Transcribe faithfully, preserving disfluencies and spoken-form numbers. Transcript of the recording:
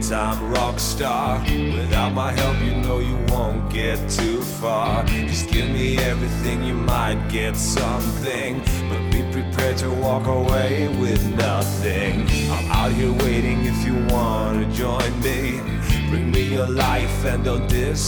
big-time rock star. Without my help, you know you won't get too far. Just give me everything, you might get something, but be prepared to walk away with nothing. I'm out here waiting if you wanna join me. Bring me your life and don't dis